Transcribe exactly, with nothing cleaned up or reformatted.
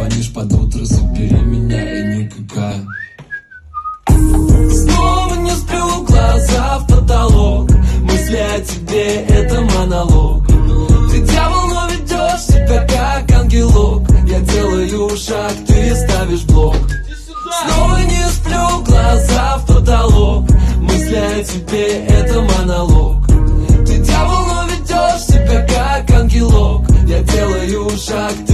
звонишь под утро, забери меня и никакая. Снова не сплю, глаза в потолок, мысли о тебе — это монолог. Ты дьявол, но ведешь себя как ангелок. Я делаю шаг, ты ставишь блок. Снова не сплю, глаза в потолок, мысли о тебе — это монолог. Ты дьявол, но ведешь себя как ангелок. Я делаю шаг,